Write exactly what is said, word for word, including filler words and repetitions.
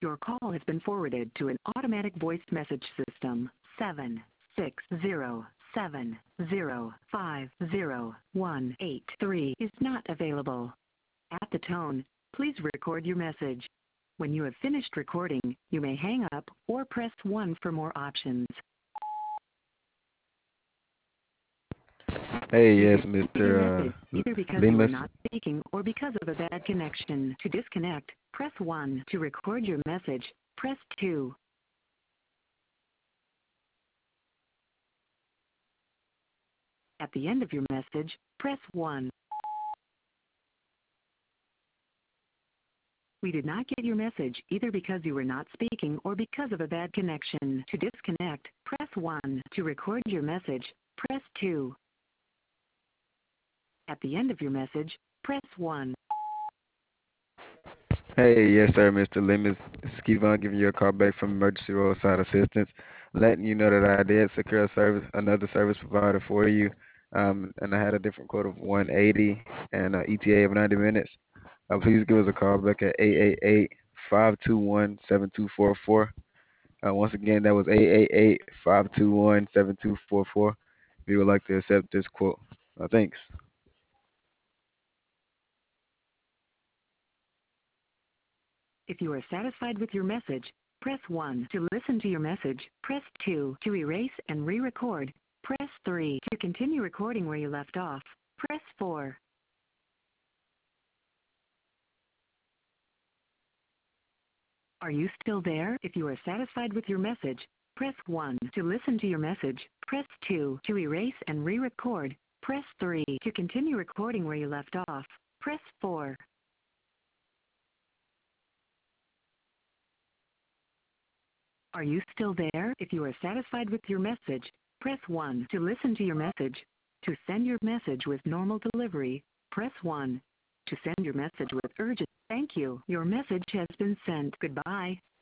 Your call has been forwarded to an automatic voice message system. seven six zero seven zero five zero one eight three is not available. At the tone, please record your message. When you have finished recording, you may hang up or press one for more options. Hey, You yes, did not get your mister message, Uh, either because you were Lemus. not speaking or because of a bad connection. To disconnect, press one. To record your message, press two. At the end of your message, press one. We did not get your message, either because you were not speaking or because of a bad connection. To disconnect, press one. To record your message, press two. At the end of your message, press one. Hey, yes, sir, mister Lemus. This is Kevon giving you a call back from Emergency Roadside Assistance, letting you know that I did secure a service, another service provider for you, um, and I had a different quote of one eighty and an E T A of ninety minutes. Uh, please give us a call back at eight eight eight, five two one, seven two four four. Uh, once again, that was eight eight eight, five two one, seven two four four. If you would like to accept this quote. Uh, thanks. If you are satisfied with your message, press one. To listen to your message, press two. To erase and re-record, press three. To continue recording where you left off, press four. Are you still there? If you are satisfied with your message, press one. To listen to your message, press two. To erase and re-record, press three. To continue recording where you left off, press four. Are you still there? If you are satisfied with your message, press one. To listen to your message, to send your message with normal delivery, press one. To send your message with urgent, thank you. Your message has been sent. Goodbye.